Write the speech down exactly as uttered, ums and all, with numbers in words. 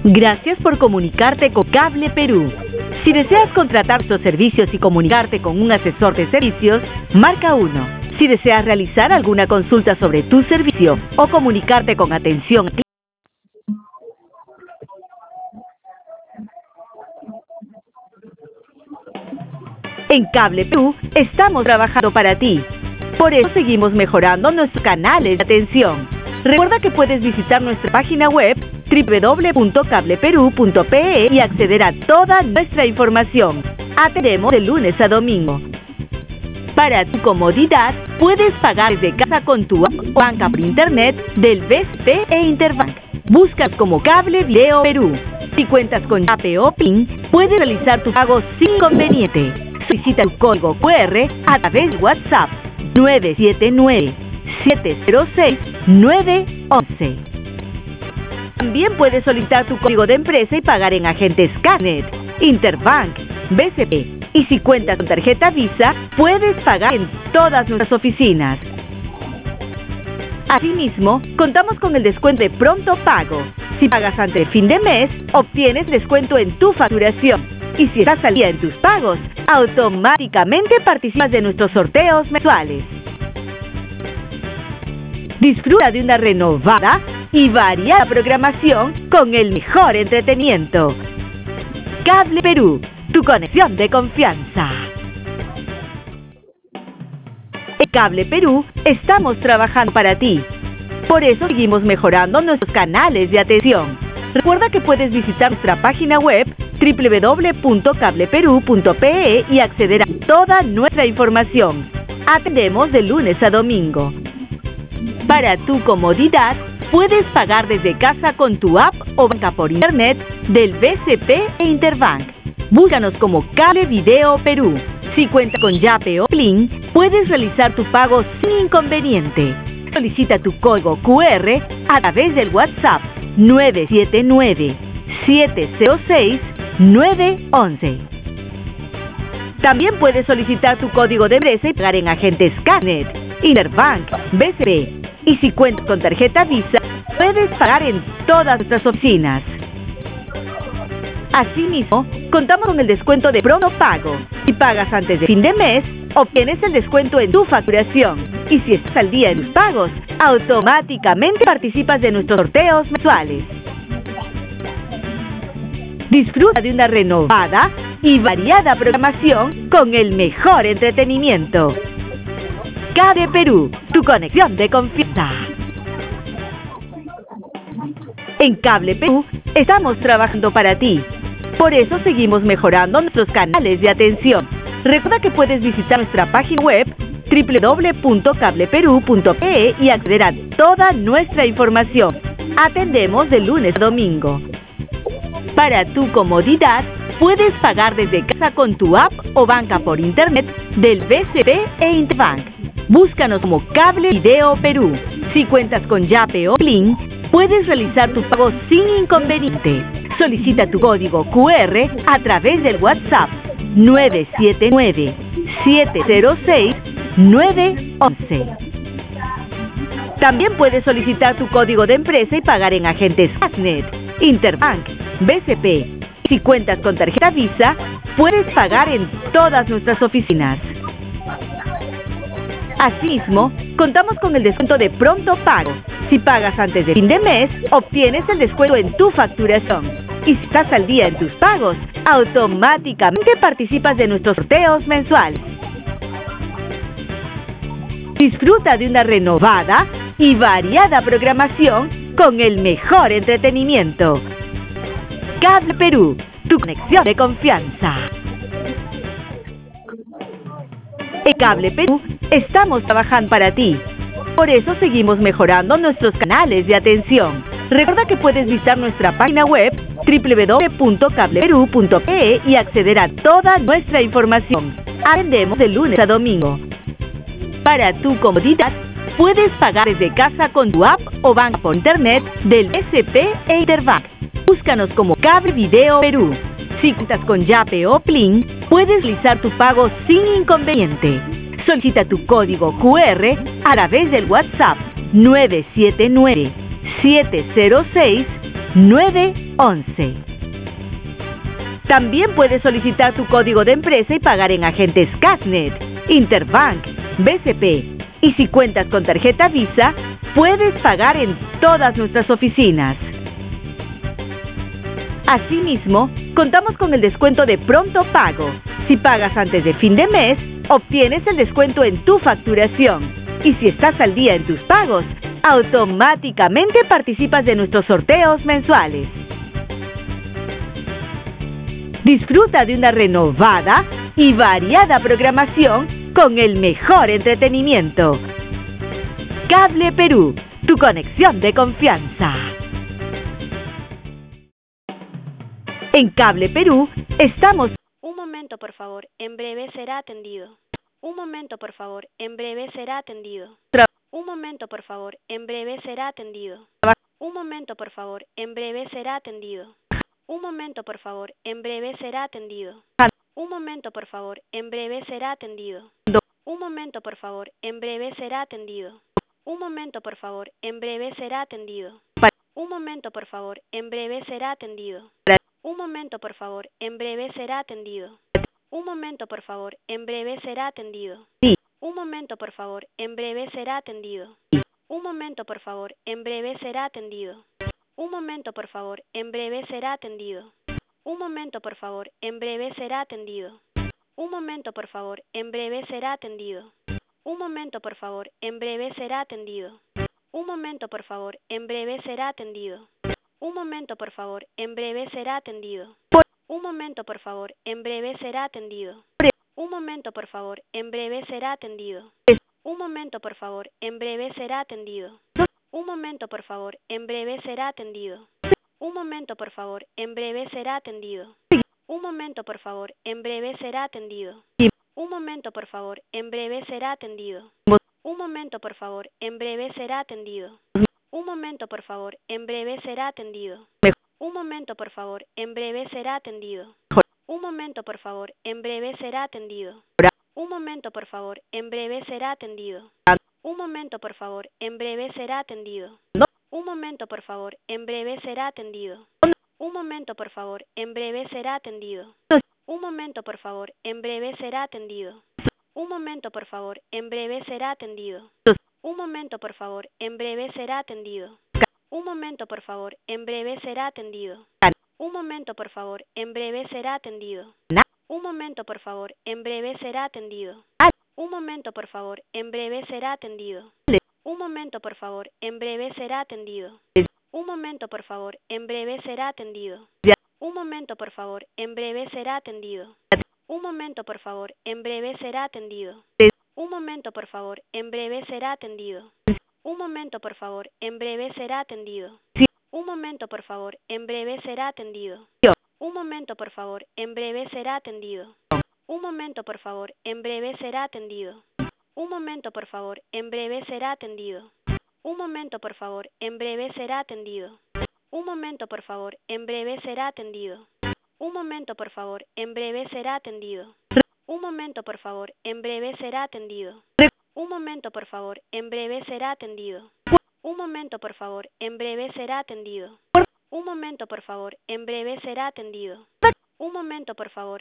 Gracias por comunicarte con Cable Perú. Si deseas contratar tus servicios y comunicarte con un asesor de servicios, marca uno. Si deseas realizar alguna consulta sobre tu servicio o comunicarte con atención al cliente, en Cable Perú estamos trabajando para ti. Por eso seguimos mejorando nuestros canales de atención. Recuerda que puedes visitar nuestra página web doble u doble u doble u punto cable perú punto pe y acceder a toda nuestra información. Atendemos de lunes a domingo. Para tu comodidad, puedes pagar desde casa con tu app o banca por internet del B C P e Interbank. Buscas como Cable Video Perú. Si cuentas con Yape o PIN, puedes realizar tu pago sin inconveniente. Solicita tu código cu erre a través de WhatsApp nueve siete nueve, siete cero seis, nueve once. También puedes solicitar tu código de empresa y pagar en agentes Scanet, Interbank, B C P. Y si cuentas con tarjeta Visa, puedes pagar en todas nuestras oficinas. Asimismo, contamos con el descuento de Pronto Pago. Si pagas antes de fin de mes, obtienes descuento en tu facturación. Y si estás al día en tus pagos, automáticamente participas de nuestros sorteos mensuales. Disfruta de una renovada y variada programación con el mejor entretenimiento. Cable Perú, tu conexión de confianza. En Cable Perú estamos trabajando para ti. Por eso seguimos mejorando nuestros canales de atención. Recuerda que puedes visitar nuestra página web doble u doble u doble u punto cable perú punto pe y acceder a toda nuestra información. Atendemos de lunes a domingo. Para tu comodidad, puedes pagar desde casa con tu app o banca por internet del B C P e Interbank. Búscanos como Cable Video Perú. Si cuentas con Yape o PIN, puedes realizar tu pago sin inconveniente. Solicita tu código cu erre a través del WhatsApp nueve siete nueve, siete cero seis, nueve once. También puedes solicitar tu código de empresa y pagar en agentes Scanet, Interbank, B C P. Y si cuentas con tarjeta Visa, puedes pagar en todas nuestras oficinas. Asimismo, contamos con el descuento de Pronto Pago. Si pagas antes de fin de mes, obtienes el descuento en tu facturación. Y si estás al día en tus pagos, automáticamente participas de nuestros sorteos mensuales. Disfruta de una renovada y variada programación con el mejor entretenimiento. Cable Perú, tu conexión de confianza. En Cable Perú estamos trabajando para ti. Por eso seguimos mejorando nuestros canales de atención. Recuerda que puedes visitar nuestra página web doble u doble u doble u punto cable perú punto pe y acceder a toda nuestra información. Atendemos de lunes a domingo. Para tu comodidad, puedes pagar desde casa con tu app o banca por internet del B C P e Interbank. Búscanos como Cable Video Perú. Si cuentas con Yape o PIN, puedes realizar tu pago sin inconveniente. Solicita tu código cu erre a través del WhatsApp nueve siete nueve, siete cero seis, nueve once. También puedes solicitar tu código de empresa y pagar en agentes Scanet, Interbank, B C P. Si cuentas con tarjeta Visa, puedes pagar en todas nuestras oficinas. Asimismo, contamos con el descuento de Pronto Pago. Si pagas antes de fin de mes, obtienes el descuento en tu facturación. Y si estás al día en tus pagos, automáticamente participas de nuestros sorteos mensuales. Disfruta de una renovada y variada programación con el mejor entretenimiento. Cable Perú, tu conexión de confianza. En Cable Perú estamos trabajando para ti. Por eso seguimos mejorando nuestros canales de atención. Recuerda que puedes visitar nuestra página web doble u doble u doble u punto cable perú punto pe y acceder a toda nuestra información. Atendemos de lunes a domingo. Para tu comodidad, puedes pagar desde casa con tu app o banca por internet del B C P e Interbank. Búscanos como Cable Video Perú. Si cuentas con Yape o PIN, puedes realizar tu pago sin inconveniente. Solicita tu código cu erre a través del WhatsApp nueve siete nueve, siete cero seis, nueve once. También puedes solicitar tu código de empresa y pagar en agentes Cashnet, Interbank, B C P. Y si cuentas con tarjeta Visa, puedes pagar en todas nuestras oficinas. Asimismo, contamos con el descuento de pronto pago. Si pagas antes de fin de mes, obtienes el descuento en tu facturación. Y si estás al día en tus pagos, automáticamente participas de nuestros sorteos mensuales. Disfruta de una renovada y variada programación con el mejor entretenimiento. Cable Perú, tu conexión de confianza. En Cable Perú estamos... Un momento, por favor, en breve será atendido. Un momento, por favor, en breve será atendido. Un momento, por favor, en breve será atendido. Un momento, por favor, en breve será atendido. Un momento, por favor, en breve será atendido. Un momento, por favor, en breve será atendido. Un momento, por favor, en breve será atendido. Un momento, por favor, en breve será atendido. Un momento, por favor, en breve será atendido. Un momento, por favor, en breve será atendido. Un momento, por favor, en breve será atendido. Un momento, por favor, en breve será atendido. Un momento, por favor, en breve será atendido. Un momento, por favor, en breve será atendido. Un momento, por favor, en breve será atendido. Un momento, por favor, en breve será atendido. Un momento, por favor, en breve será atendido. Un momento, por favor, en breve será atendido. Un momento, por favor, en breve será atendido. Un momento, por favor, en breve será atendido. Un momento, por favor, en breve será atendido. Un momento, por favor, en breve será atendido. Un momento, por favor, en breve será atendido. Un momento, por favor, en breve será atendido. Un momento, por favor, en breve será atendido. Un momento, por favor, en breve será atendido. Un momento, por favor, en breve será atendido. Un momento, por favor, en breve será atendido. Un momento, por favor, en breve será atendido. Un momento, por favor, en breve será atendido. Un momento, por favor, en breve será atendido. Un momento, por favor, en breve será atendido. Un momento, por favor, en breve será atendido. Un momento, por favor, en breve será atendido. Un momento, por favor, en breve será atendido. Un momento, por favor, en breve será atendido. Un momento, por favor, en breve será atendido. Un momento, por favor, en breve será atendido. Un momento, por favor, en breve será atendido. Un momento, por favor, en breve será atendido. Un momento, por favor, en breve será atendido. Un momento, por favor, en breve será atendido. Un momento, por favor, en breve será atendido. Un momento, por favor, en breve será atendido. Un momento, por favor, en breve será atendido. Un momento, por favor, en breve será atendido. Un momento, por favor, en breve será atendido. Un momento, por favor, en breve será atendido. Un momento, por favor, en breve será atendido. Un momento, por favor, en breve será atendido. Un momento, por favor, en breve será atendido. Un momento, por favor, en breve será atendido. Un momento, por favor, en breve será atendido. Un momento, por favor, en breve será atendido. Un momento, por favor, en breve será atendido. Un momento, por favor, en breve será atendido. Un momento, por favor, en breve será atendido. Un momento, por favor, en breve será atendido. Un momento, por favor,